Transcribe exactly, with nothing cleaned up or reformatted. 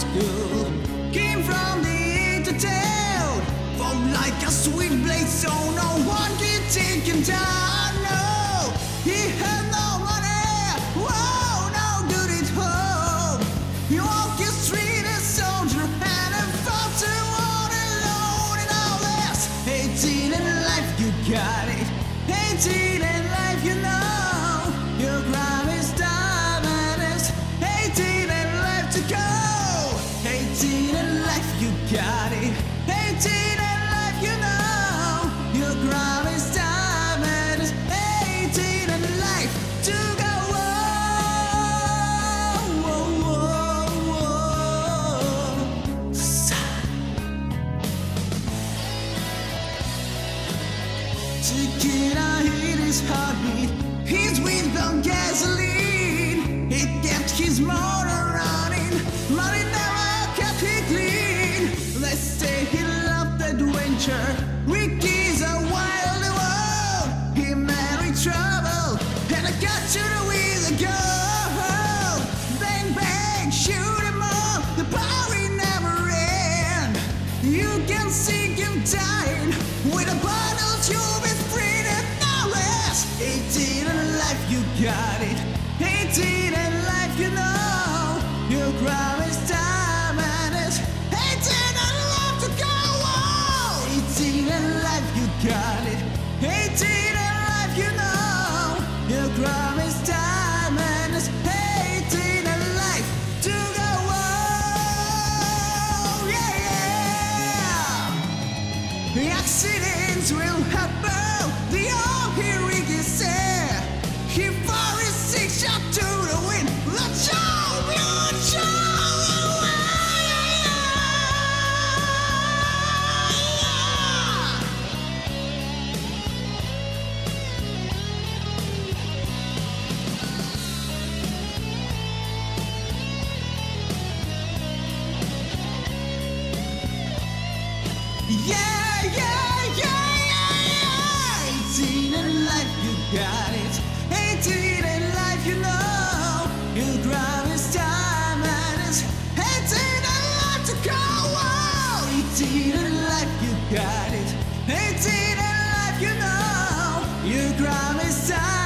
school came from the to tell, from like a sweet blade, so no one can take him down. No, he had no money, whoa, no good at home. He walked the street a soldier and a fought to all alone and all this. Eighteen in life, you got it. Eighteen in life, you know your crime is diamonds. Eighteen in life to go. Eighteen in life, you got it. Eighteen in life, you know your crime is diamonds. Eighteen in life to go. Whoa, whoa, whoa. Sigh. Tequila hit his heartbeat. He's with on gasoline. It kept his motor running, but it never kept it clean. They say he loved adventure. Ricky's a wild world. He married trouble, and I got you with a girl. Bang bang, shoot him up. The party never ends. You can see him dying with a bottle you'll be free to know less. Eighteen in life, you got it. Eighteen in life, you know your crime is diamonds. Eighteen in life to go on. Eighteen in life, you got it. Eighteen in life, you know your crime is diamonds. Eighteen in life to go on. Yeah, yeah. Accidents will happen. The old Ricky said he fired his six shot to the wind. Let's go, let's go. Yeah, yeah, yeah, yeah, yeah. Eighteen in life, you got it. Eighteen in life, you know your crime is diamonds. Eighteen in life to go on. Eighteen in life, you got it. Eighteen in life, you know your crime is diamonds.